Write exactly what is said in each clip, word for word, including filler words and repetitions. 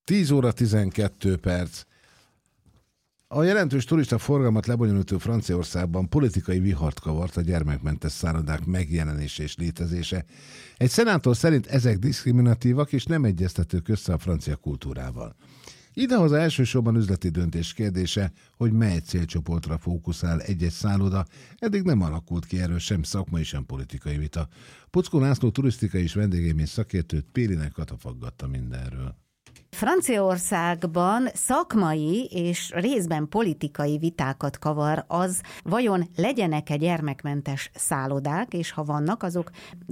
tíz óra tizenkét perc. A jelentős turista forgalmat lebonyolító Franciaországban politikai vihart kavart a gyermekmentes szállodák megjelenése és létezése. Egy szenátor szerint ezek diszkriminatívak és nem egyeztetők össze a francia kultúrával. Idehaza elsősorban üzleti döntés kérdése, hogy mely célcsoportra fókuszál egy-egy szálloda, eddig nem alakult ki erről sem szakmai, sem politikai vita. Puckó László turisztikai és vendégélmény szakértőt Périnek katafaggatta mindenről. Franciaországban szakmai és részben politikai vitákat kavar az, vajon legyenek-e gyermekmentes szállodák, és ha vannak, azok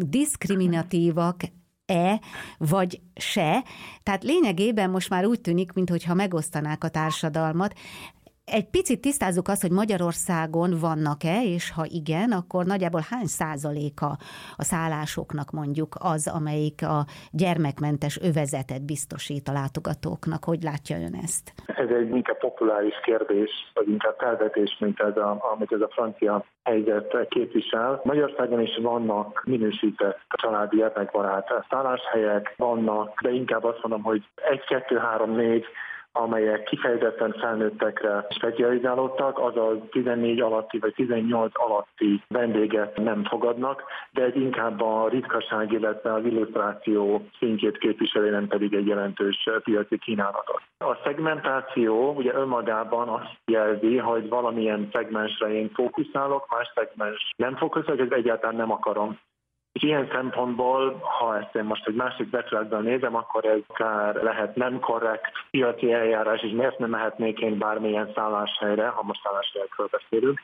diszkriminatívak-e, vagy se. Tehát lényegében most már úgy tűnik, mintha megosztanák a társadalmat. Egy picit tisztázzuk azt, hogy Magyarországon vannak-e, és ha igen, akkor nagyjából hány százaléka a szállásoknak mondjuk az, amelyik a gyermekmentes övezetet biztosít a látogatóknak. Hogy látja ön ezt? Ez egy inkább populáris kérdés, vagy inkább felvetés, mint ez a, amit ez a francia helyzet képvisel. Magyarországon is vannak minősített családi gyermekbarát szálláshelyek, vannak, de inkább azt mondom, hogy egy, kettő, három, négy, amelyek kifejezetten felnőttekre specializálódtak, azaz tizennégy alatti vagy tizennyolc alatti vendéget nem fogadnak, de ez inkább a ritkaság, illetve az illusztráció szintjét képviseli, nem pedig egy jelentős piaci kínálatot. A szegmentáció ugye önmagában azt jelzi, hogy valamilyen szegmensre én fókuszálok, más szegmens nem fókuszálok, ez egyáltalán nem akarom. És ilyen szempontból, ha ezt én most egy másik vetületben nézem, akkor ez akár lehet nem korrekt piaci eljárás, és miért nem mehetnék én bármilyen szálláshelyre, ha most szálláshelyekről beszélünk,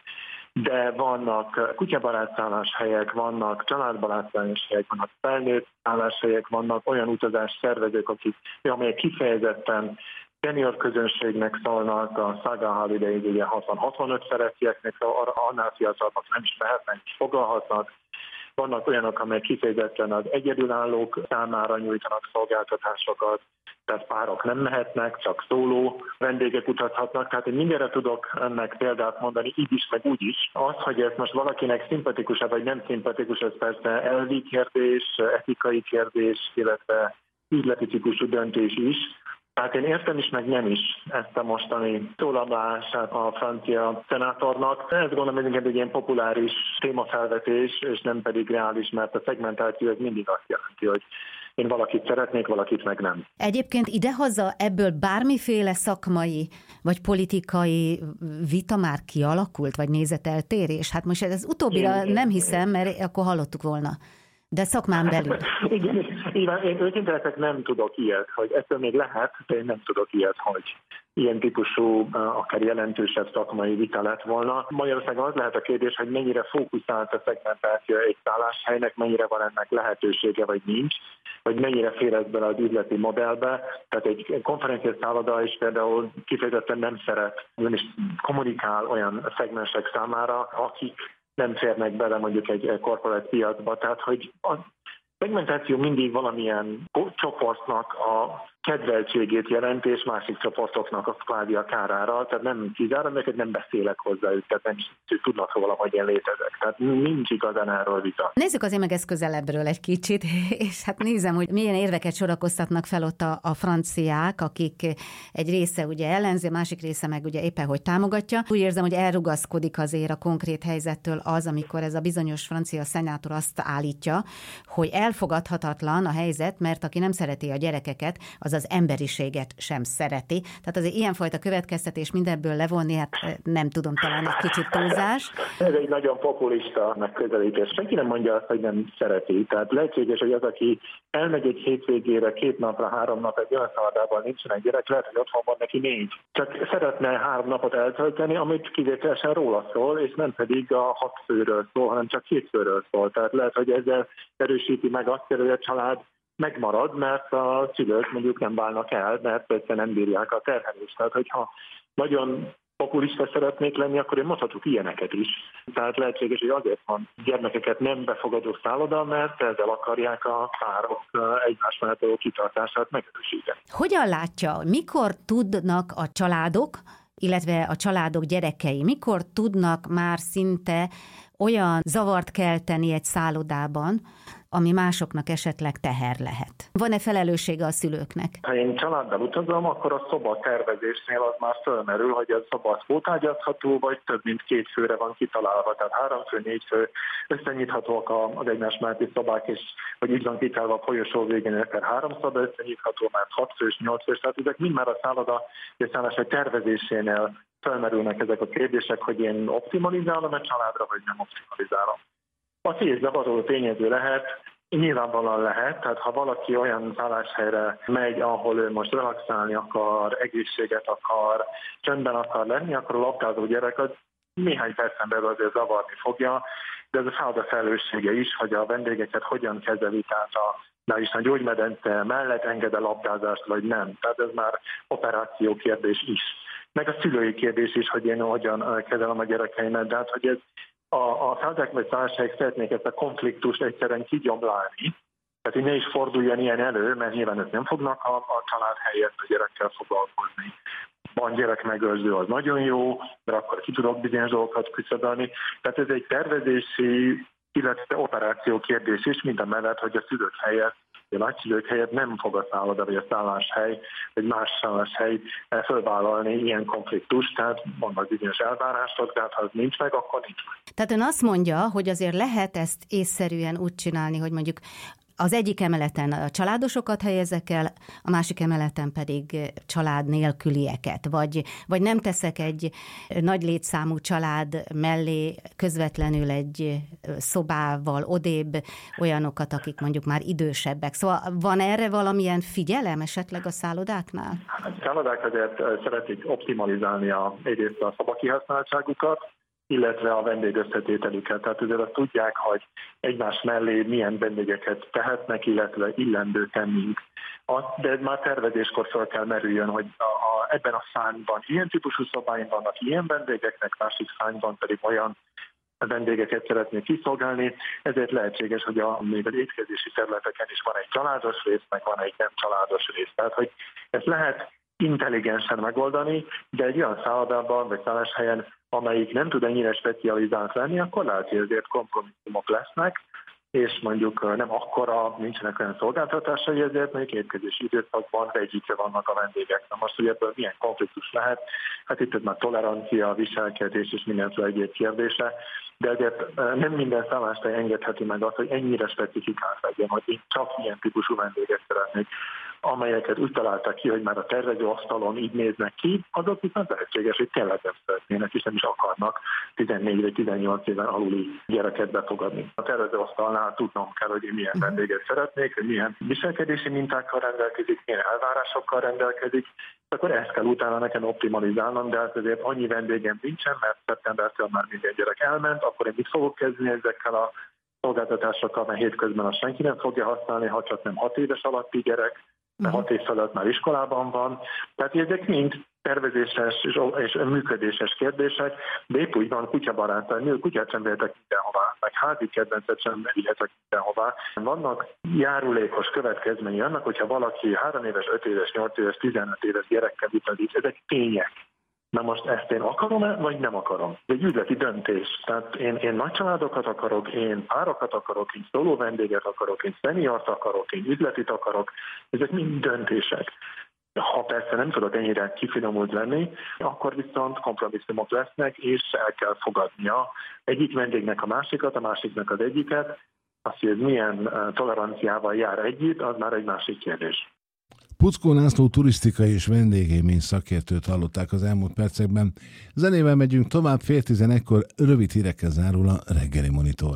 de vannak kutyabarát szálláshelyek, vannak családbarát szálláshelyek, vannak felnőtt szálláshelyek, vannak olyan utazás szervezők, akik, amelyek kifejezetten senior közönségnek szólnak, a Saga Holiday ugye hatvan-hatvanöt szeretieknek, annál fiatalabbak nem is mehetnek, is foglalhatnak. Vannak olyanok, amelyek kifejezetten az egyedülállók számára nyújtanak szolgáltatásokat, tehát párok nem mehetnek, csak szóló vendégek utazhatnak. Tehát én mindenre tudok ennek példát mondani, így is, meg úgy is. Az, hogy ez most valakinek szimpatikus vagy nem szimpatikus, ez persze elvi kérdés, etikai kérdés, illetve üzleti típusú döntés is. Tehát én értem is, meg nem is ezt a mostani szólamlását a francia szenátornak. Ezt gondolom, hogy inkább egy ilyen populáris témafelvetés, és nem pedig reális, mert a szegmentáció ez mindig azt jelenti, hogy én valakit szeretnék, valakit meg nem. Egyébként idehaza ebből bármiféle szakmai vagy politikai vita már kialakult, vagy nézeteltérés? Hát most ez utóbbira nem hiszem, mert akkor hallottuk volna. De szakmán belül. Igen, igen, én őszintén nem tudok ilyet, hogy ettől még lehet, de én nem tudok ilyet, hogy ilyen típusú, akár jelentősebb szakmai vita lett volna. Magyarországon az lehet a kérdés, hogy mennyire fókuszált a szegmentáció egy szálláshelynek, mennyire van ennek lehetősége, vagy nincs, vagy mennyire fér ez bele az üzleti modellbe. Tehát egy konferenciás szálloda is például kifejezetten nem szeret, nem is kommunikál olyan szegmensek számára, akik nem férnek bele mondjuk egy korporát piacba, tehát hogy a szegmentáció mindig valamilyen csoportnak a kedveltségét jelent, és másik csoportoknak a kvázi a kárára, tehát nem kizárom, neked nem beszélek hozzájuk, tehát nem tudnak róla, hogy én létezek. Tehát nincs igazán erről vita. Nézzük azért meg ezt közelebbről egy kicsit, és hát nézem, hogy milyen érveket sorakoztatnak fel ott a, a franciák, akik egy része ugye ellenzi, a másik része meg ugye éppen hogy támogatja. Úgy érzem, hogy elrugaszkodik azért a konkrét helyzettől az, amikor ez a bizonyos francia szenátor azt állítja, hogy elfogadhatatlan a helyzet, mert aki nem szereti a gyerekeket, az az emberiséget sem szereti. Tehát azért ilyenfajta következtetés mindenből levonni, hát nem tudom, talán egy kicsit túlzás. Ez egy nagyon populista megközelítés. Senki nem mondja azt, hogy nem szereti. Tehát lehetséges, hogy az, aki elmegy egy hétvégére, két napra, három nap egy olyan szállodában nincsen egy gyerek, lehet, hogy otthon van neki négy. Csak szeretne három napot eltölteni, amit kivételesen róla szól, és nem pedig a hat főről szól, hanem csak két főről szól. Tehát lehet, hogy ezzel erősíti meg azt, hogy a család megmarad, mert a szülők mondjuk nem válnak el, mert persze nem bírják a terhelést. Tehát, hogyha nagyon populista szeretnék lenni, akkor én mondhatok ilyeneket is. Tehát lehetséges, hogy azért van gyermekeket nem befogadó szálloda, mert ezzel akarják a párok egymás mellett való kitartását megerősíteni. Hogyan látja, mikor tudnak a családok, illetve a családok gyerekei, mikor tudnak már szinte olyan zavart kelteni egy szállodában, ami másoknak esetleg teher lehet. Van-e felelőssége a szülőknek? Ha én családdal utazom, akkor a szoba tervezésnél az már fölmerül, hogy a szoba az pótágyazható, vagy több mint két főre van kitalálva, tehát három fő, négy fő, összenyithatóak az egymás melletti szobák, és hogy így van kitálva a folyosó végén, akár három szoba összenyitható, mert hat fős, nyolc fős, tehát ezek mind már a szálloda és szállás tervezésénél felmerülnek ezek a kérdések, hogy én optimalizálom a családra, vagy nem optimalizálom. A szélzavaró tényező lehet, nyilvánvalóan lehet, tehát ha valaki olyan szálláshelyre megy, ahol ő most relaxálni akar, egészséget akar, csöndben akar lenni, akkor a labdázó gyerek az néhány percen belül azért zavarni fogja, de ez a szálloda felelőssége is, hogy a vendégeket hogyan kezeli, tehát a Na is a gyógymedence mellett enged a labdázást, vagy nem. Tehát ez már operáció kérdés is. Meg a szülői kérdés is, hogy én hogyan kezelem a gyerekeimet, de hát, hogy ez a, a szállodák vagy szálláshelyek szeretnék ezt a konfliktust egyszerűen kigyomlálni, tehát hogy ne is forduljon ilyen elő, mert nyilván ők nem fognak a, a család helyett a gyerekkel foglalkozni. Van gyerekmegőrző, az nagyon jó, mert akkor ki tudok bizonyos dolgokat küszöbölni. Tehát ez egy tervezési, illetve operáció kérdés is, mind a mellett, hogy a szülők helyett, a nagyszülők helyett nem fog a szálloda vagy a szálláshely, vagy más szálláshely fölvállalni ilyen konfliktust, tehát vannak bizonyos elvárások, tehát ha ez nincs meg, akkor nincs meg. Tehát ön azt mondja, hogy azért lehet ezt észszerűen úgy csinálni, hogy mondjuk az egyik emeleten a családosokat helyezek el, a másik emeleten pedig család nélkülieket, vagy, vagy nem teszek egy nagy létszámú család mellé közvetlenül egy szobával odébb olyanokat, akik mondjuk már idősebbek. Szóval van erre valamilyen figyelem esetleg a szállodáknál? A szállodák azért szeretik optimalizálni a, egyrészt a szabakihasználtságukat, illetve a vendég összetételüket. Tehát azért azt tudják, hogy egymás mellé milyen vendégeket tehetnek, illetve illendő tennünk. De ez már tervezéskor fel kell merüljön, hogy a, a, ebben a szányban ilyen típusú szobáim vannak ilyen vendégeknek, másik szányban pedig olyan vendégeket szeretnék kiszolgálni, ezért lehetséges, hogy a, még az étkezési területeken is van egy családos rész, meg van egy nem családos rész. Tehát, hogy ezt lehet intelligensen megoldani, de egy olyan szállodában vagy szálláshelyen, amelyik nem tud ennyire specializált lenni, akkor lehet, hogy ezért kompromisszumok lesznek, és mondjuk nem akkora, nincsenek olyan szolgáltatásai, ezért mondjuk étkezési időszakban vegyítve vannak a vendégek. Na most, hogy ebből milyen konfliktus lehet, hát itt ez már tolerancia, viselkedés és mindenféle egyéb kérdése, de ezért nem minden szálláshely engedheti meg azt, hogy ennyire specifikált legyen, hogy én csak ilyen típusú vendéget szeretnék, amelyeket úgy találták ki, hogy már a tervezőasztalon így néznek ki, azok viszont lehetséges, hogy tényleg nem szeretnének, és nem is akarnak tizennégy vagy tizennyolc éven aluli gyereket befogadni. A tervezőasztalnál tudnom kell, hogy én milyen vendéget szeretnék, hogy milyen viselkedési mintákkal rendelkezik, milyen elvárásokkal rendelkezik, akkor ezt kell utána nekem optimalizálnom, de hát azért annyi vendégem nincsen, mert szeptembertől már minden gyerek elment, akkor én mit fogok kezdeni ezekkel a szolgáltatásokkal, mert hétközben azt senki nem fogja használni, ha csak nem hat éves alatti gyerek, mert hat év felett már iskolában van. Tehát ezek mind tervezéses és működéses kérdések, de épp úgy van kutyabarátai, kutyát sem vehetek mindenhová, meg házi kedvencet sem vihetek mindenhová. Vannak járulékos következményei annak, hogyha valaki három éves, öt éves, nyolc éves, tizenöt éves gyerekkel utazik, ezek tények. Na most ezt én akarom-e, vagy nem akarom? Ez egy üzleti döntés. Tehát én, én nagy családokat akarok, én párokat akarok, én szóló vendéget akarok, én szeniort akarok, én üzletit akarok. Ezek mind döntések. Ha persze nem tudok ennyire kifinomult lenni, akkor viszont kompromisszumok lesznek, és el kell fogadnia egyik vendégnek a másikat, a másiknak az egyiket. Azt, hogy ez milyen toleranciával jár együtt, az már egy másik kérdés. Puckó László turisztikai és vendégélmény szakértőt hallották az elmúlt percekben. Zenével megyünk tovább, fél tizenegykor rövid hírekkel zárul a reggeli monitor.